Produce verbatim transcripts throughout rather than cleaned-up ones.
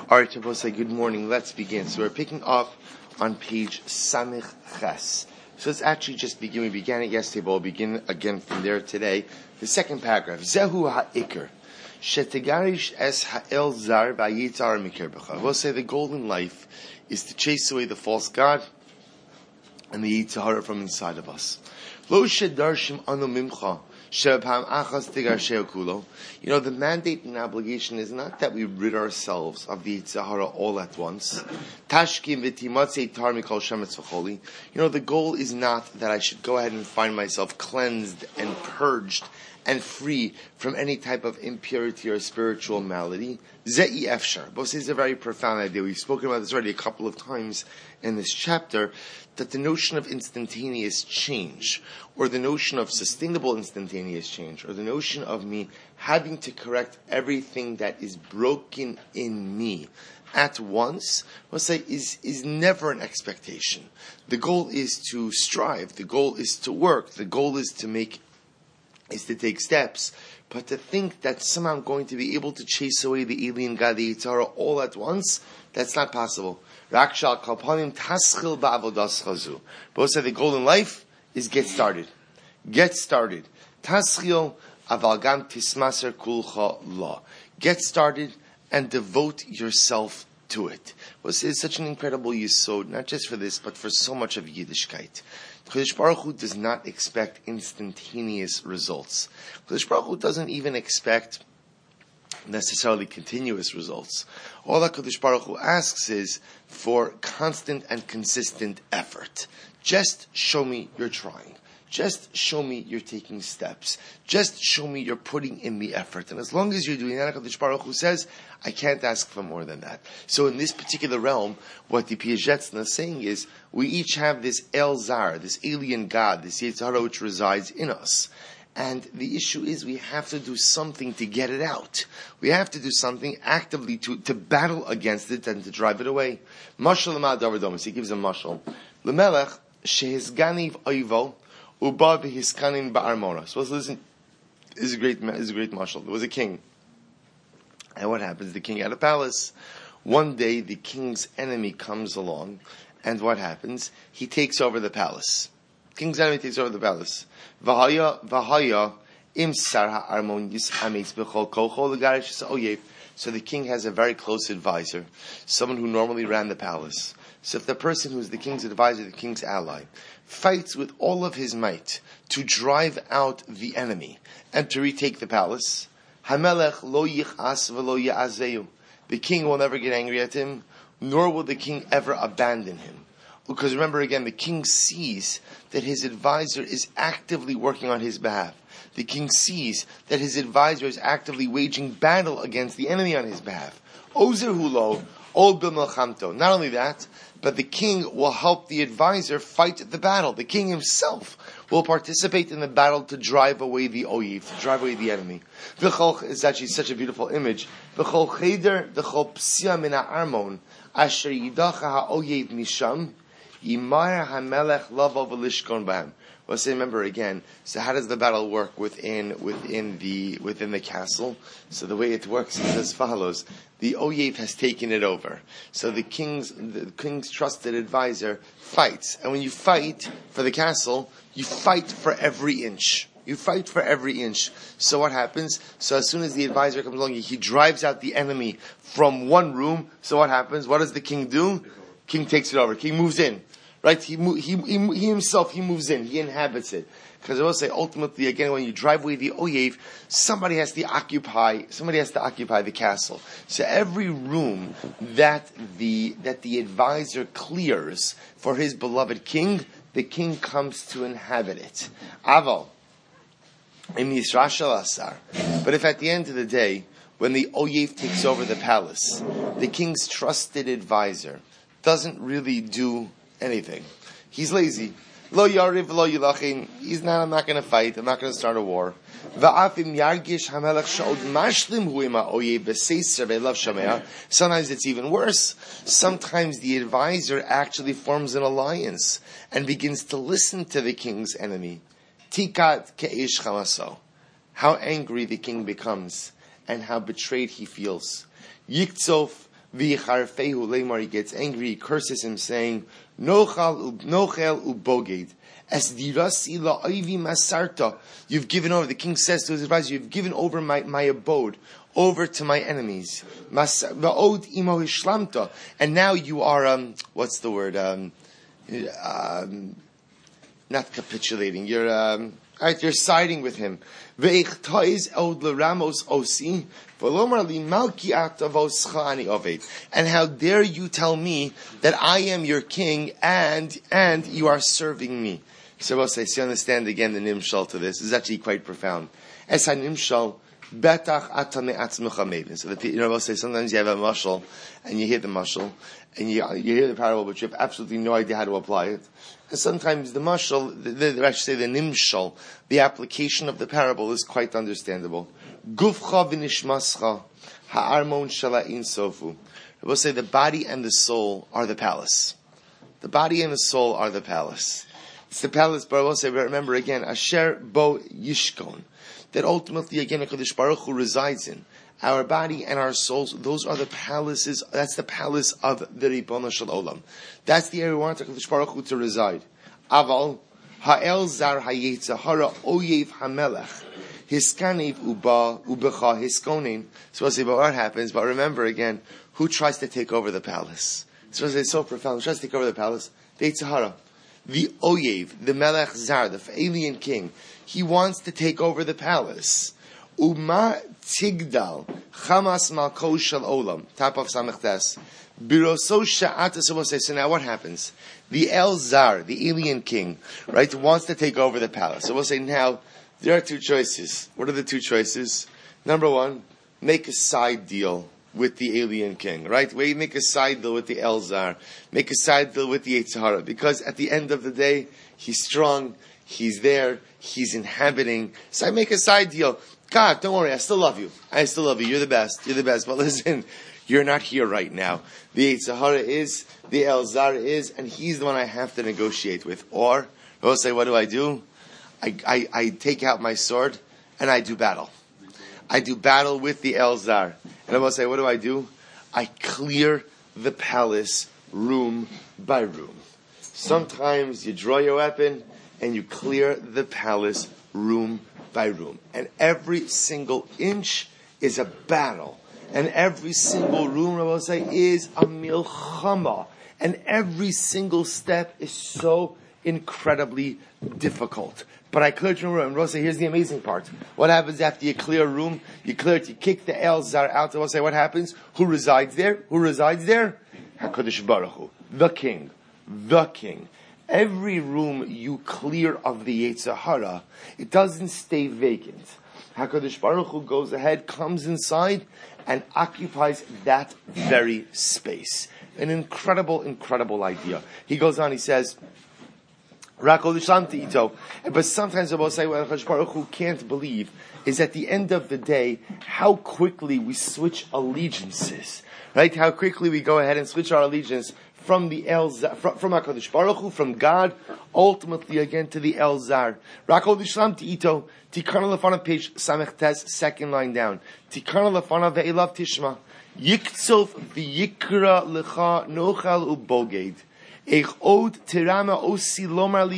All right, Shabbos, say good morning. Let's begin. So we're picking up on page Samich Ches. So let's actually just begin. We began it yesterday, but we'll begin again from there today. The second paragraph. Zehu ha'ikr. Shetegarish es ha'el zar v'yitzar mikirbecha. We'll say the goal in life is to chase away the false god and the yitzhara from inside of us. Lo shedarshim anu mimcha. You know, the mandate and obligation is not that we rid ourselves of the Yitzhahara all at once. You know, the goal is not that I should go ahead and find myself cleansed and purged and free from any type of impurity or spiritual malady. Ze'i efshar. Both is a very profound idea. We've spoken about this already a couple of times in this chapter, that the notion of instantaneous change, or the notion of sustainable instantaneous change, or the notion of me having to correct everything that is broken in me at once, we'll say, is, is never an expectation. The goal is to strive, the goal is to work, the goal is to make is to take steps, but to think that somehow I'm going to be able to chase away the alien God, the Yitzhara, all at once, that's not possible. Rakshal kalpanim taschil ba'avodas chazu. Both say the goal in life is get started. Get started. Taschil avalgam tismaser kulcha la. Get started and devote yourself to it. Well, it's such an incredible yisod, not just for this, but for so much of Yiddishkeit. Kodesh Baruch Hu does not expect instantaneous results. Kodesh Baruch Hu doesn't even expect necessarily continuous results. All that Kodesh Baruch Hu asks is for constant and consistent effort. Just show me you're trying. Just show me you're taking steps. Just show me you're putting in the effort. And as long as you're doing that, Kodesh Baruch Hu says, I can't ask for more than that. So in this particular realm, what the Piazetzna is saying is, we each have this El Zar, this alien God, this Yetzirah which resides in us. And the issue is we have to do something to get it out. We have to do something actively to, to battle against it and to drive it away. Mashal Lamad Davidomus, he gives a mashal. L'melech shehizganiv oivo uba v'hiskanin ba'armona. So let's listen. This is a great, this is a great mashal. There was a king. And what happens? The king had a palace. One day the king's enemy comes along, and what happens? He takes over the palace. King's enemy takes over the palace. V'haya v'haya im sar ha'armon yis'ametz b'chol kocho l'garish oyev. So the king has a very close advisor, someone who normally ran the palace. So if the person who's the king's advisor, the king's ally, fights with all of his might to drive out the enemy and to retake the palace, Hamelech lo yichas v'lo ya'azeu. The king will never get angry at him, nor will the king ever abandon him. Because remember again, the king sees that his advisor is actively working on his behalf. The king sees that his advisor is actively waging battle against the enemy on his behalf. Ozer hulo, ol b'melchamto. Not only that, but the king will help the advisor fight the battle. The king himself will participate in the battle to drive away the oyev, to drive away the enemy. V'chol is actually such a beautiful image. V'chol cheder, v'chol psia min ha'armon, asher yidacha ha'oyev misham, yimar ha'melech lavo v'lishkon b'hem. Well, say, remember again. So, how does the battle work within within the within the castle? So, the way it works is as follows: the oyev has taken it over. So, the king's the king's trusted advisor fights, and when you fight for the castle, you fight for every inch. You fight for every inch. So, what happens? So, as soon as the advisor comes along, he drives out the enemy from one room. So, what happens? What does the king do? King takes it over. King moves in. Right, he, he he he himself he moves in, he inhabits it. Because I will say, ultimately, again, when you drive away the oyev, somebody has to occupy somebody has to occupy the castle. So every room that the that the advisor clears for his beloved king, the king comes to inhabit it. Aval, im yisrashal asar. But if at the end of the day, when the oyev takes over the palace, the king's trusted advisor doesn't really do anything. He's lazy. Lo yariv, lo yilachin. He's not, I'm not going to fight. I'm not going to start a war. Sometimes it's even worse. Sometimes the advisor actually forms an alliance and begins to listen to the king's enemy. Tikat ke'ish chamaso. How angry the king becomes and how betrayed he feels. Yiktzof V'yicharfehu leimar, he gets angry, he curses him, saying, Nochal nochel uboged. Es dirasi la'oivi masarta. You've given over, the king says to his advisor, you've given over my, my abode, over to my enemies. Va'od imo hishlamta. And now you are, um, what's the word? Um, um, not capitulating. You're, um, alright, you're siding with him. Ve'ich od l'ramos osi. And how dare you tell me that I am your king and and you are serving me? So we'll say, so you understand again the nimshal to this. This is actually quite profound. Es nimshal betach atame atzmucha mevin. So the, you know, we'll say sometimes you have a mashal and you hear the mashal and you you hear the parable, but you have absolutely no idea how to apply it. And sometimes the mashal, the, the, I should say the nimshal, the application of the parable is quite understandable. Gufcha v'nishmascha ha'armon shala'in sofu. We'll say the body and the soul are the palace. The body and the soul are the palace. It's the palace, but I will say, remember again, Asher bo yishkon, that ultimately again HaKadosh Baruch Hu resides in. Our body and our souls, those are the palaces, that's the palace of the Ribono Shel Olam. That's the area we want HaKadosh Baruch Hu to reside. Aval ha'el zar ha'yetzahara oyev ha'melech. Hiskanev uba ubecha hiskonin. So we'll say, but what happens? But remember again, who tries to take over the palace? So it's so profound. Who tries to take over the palace? The Yitzhahara. The Oyev, the Melech Zar, the alien king. He wants to take over the palace. Uma tigdal chamas malko shel olam. Top of Samech Tes. Biroso sha'ata. So we'll say, so now what happens? The El Zar, the alien king, right, wants to take over the palace. So we'll say now, there are two choices. What are the two choices? Number one, make a side deal with the alien king, right? Where you make a side deal with the Elzar, make a side deal with the Yitzhahara, because at the end of the day, he's strong, he's there, he's inhabiting. So I make a side deal. God, don't worry, I still love you. I still love you. You're the best. You're the best. But listen, you're not here right now. The Yitzhahara is, the Elzar is, and he's the one I have to negotiate with. Or, I'll say, what do I do? I, I, I take out my sword and I do battle. I do battle with the Elzar. And I will say, what do I do? I clear the palace room by room. Sometimes you draw your weapon and you clear the palace room by room. And every single inch is a battle. And every single room, I will say, is a milchama. And every single step is so incredibly difficult. But I cleared your room. And we'll say, here's the amazing part. What happens after you clear a room? You clear it, you kick the Elzar out. And we'll say, what happens? Who resides there? Who resides there? HaKadosh Baruch Hu. The king. The king. Every room you clear of the Yitzhahara, it doesn't stay vacant. HaKadosh Baruch Hu goes ahead, comes inside, and occupies that very space. An incredible, incredible idea. He goes on, he says, but sometimes I will say what HaKadosh Baruch Hu can't believe is at the end of the day how quickly we switch allegiances, right? How quickly we go ahead and switch our allegiance from the Elzar, from, from HaKadosh Baruch Hu, from God, ultimately again to the Elzar. Rakol Dishlam Tiito, Tikana Lefana page Samech Tes, second line down. Tikana Lefana ve'elav Tishma, Yiktsof v'yikra lecha nochal uboged. Then we'll say,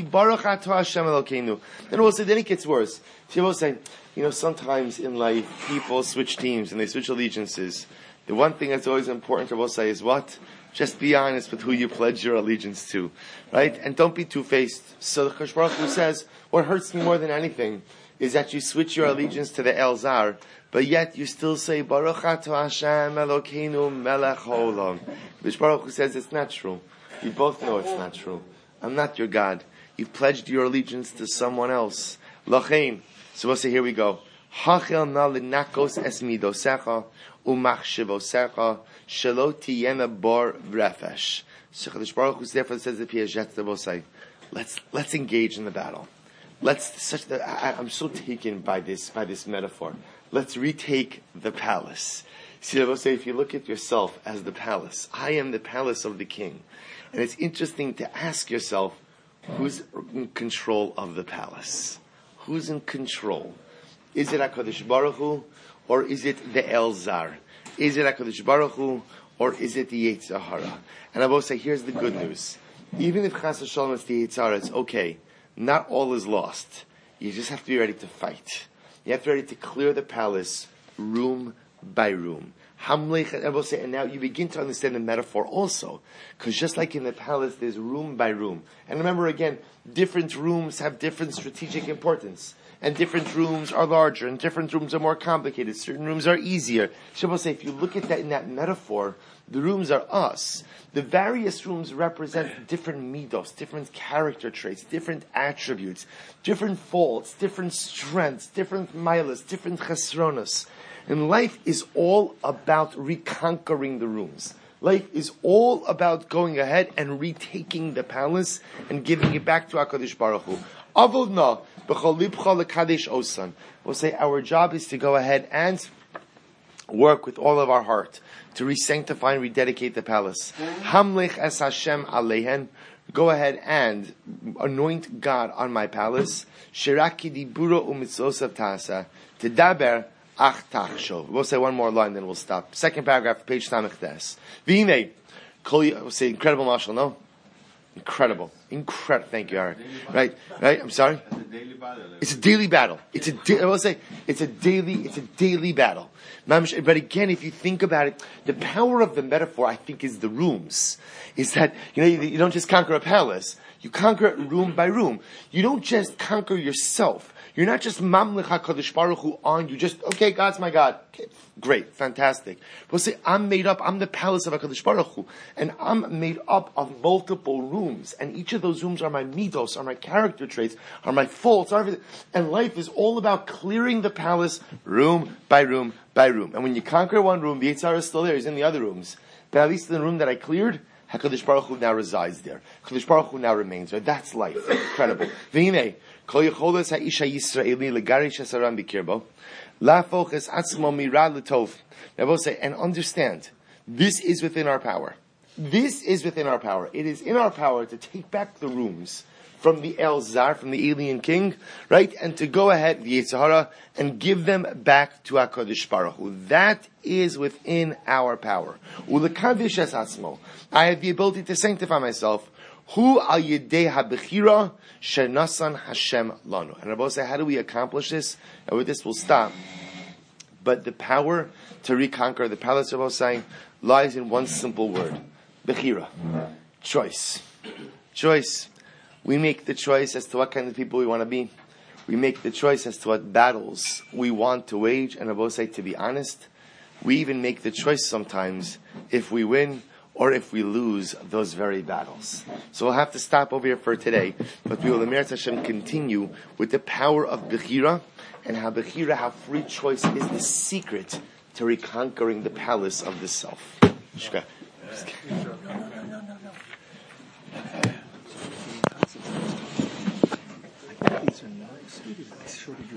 then it gets worse. She will say, you know, sometimes in life, people switch teams and they switch allegiances. The one thing that's always important to will say is what? Just be honest with who you pledge your allegiance to. Right? And don't be two-faced. So the HaKadosh Baruch Hu says, what hurts me more than anything is that you switch your allegiance to the Elzar, but yet you still say, Baruch Ato Hashem Elokeinu Melech Haolam. HaKadosh Baruch Hu says it's not true. You both know it's not true. I'm not your God. You've pledged your allegiance to someone else. Lachein. So we'll say, here we go. Hachel na linakos es midosecha umachshivosecha shelo tiyena bar vrefesh. So HaKadosh Baruch Hu therefore says the Piaget that will say, let's let's engage in the battle. Let's such that I, I'm so taken by this by this metaphor. Let's retake the palace. See, I will say, if you look at yourself as the palace, I am the palace of the king. And it's interesting to ask yourself, who's in control of the palace? Who's in control? Is it HaKadosh Baruch Hu, or is it the Elzar? Is it HaKadosh Baruch Hu, or is it the Yetzer Hara? And I will say, here's the good news. Even if Chas v'Shalom it's the Yetzer Hara, it's okay. Not all is lost. You just have to be ready to fight. You have to be ready to clear the palace room by room. Hamlech, I will say, and now you begin to understand the metaphor also. Because just like in the palace, there's room by room. And remember again, different rooms have different strategic importance. And different rooms are larger, and different rooms are more complicated. Certain rooms are easier. So I will say, if you look at that in that metaphor, the rooms are us. The various rooms represent different midos, different character traits, different attributes, different faults, different strengths, different milas, different chesronos. And life is all about reconquering the rooms. Life is all about going ahead and retaking the palace and giving it back to HaKadosh Baruch Hu. Avodna b'chol libcha lekadesh osan. We'll say our job is to go ahead and work with all of our heart to re-sanctify and rededicate the palace. Hamlech es Hashem alehen. Go ahead and anoint God on my palace. Shiraki diburo u'mitzvosav tasa. Tedaber ach tachshov. We'll say one more line, then we'll stop. Second paragraph, page Tamich Tes. V'hinei, we'll say incredible mashal, no? Incredible. Incredible. Thank you, Eric. Right? Right? I'm sorry? It's a daily battle. It's a da- I will say, it's a daily, it's a daily battle. But again, if you think about it, the power of the metaphor, I think, is the rooms. Is that, you know, you, you don't just conquer a palace. You conquer it room by room. You don't just conquer yourself. You're not just Mamlech HaKadosh Baruch Hu on you, just, okay, God's my God. Okay, great, fantastic. We'll say, I'm made up, I'm the palace of HaKadosh Baruch Hu, and I'm made up of multiple rooms, and each of those rooms are my midos, are my character traits, are my faults, are everything. And life is all about clearing the palace room by room by room. And when you conquer one room, the Yetzer Hara is still there, he's in the other rooms. But at least in the room that I cleared, HaKadosh Baruch Hu now resides there. HaKadosh Baruch Hu now remains there. That's life. That's incredible. V'hinei, kol yecholes ha'isha Yisraeli legarish esaram b'kirbo, lafoches atzmo mirad l'tov. Now we'll say, and understand, this is within our power. This is within our power. It is in our power to take back the rooms from the El Zar, from the alien king, right? And to go ahead, the Yetzer Hara, and give them back to HaKadosh Baruch Hu. That is within our power. Ulekadosh es atzmo. I have the ability to sanctify myself. Hu al yedei habechira shenasan Hashem lanu. And Rabbi say, how do we accomplish this? And with this we'll stop. But the power to reconquer the palace, Rabbi saying, lies in one simple word. Bechira. Choice. Choice. We make the choice as to what kind of people we want to be. We make the choice as to what battles we want to wage. And Rabbi say, to be honest, we even make the choice sometimes if we win or if we lose those very battles. So we'll have to stop over here for today, but we will, Emeretz Hashem, continue with the power of Bechira, and how Bechira, how free choice is the secret to reconquering the palace of the self. Shka. These are nice.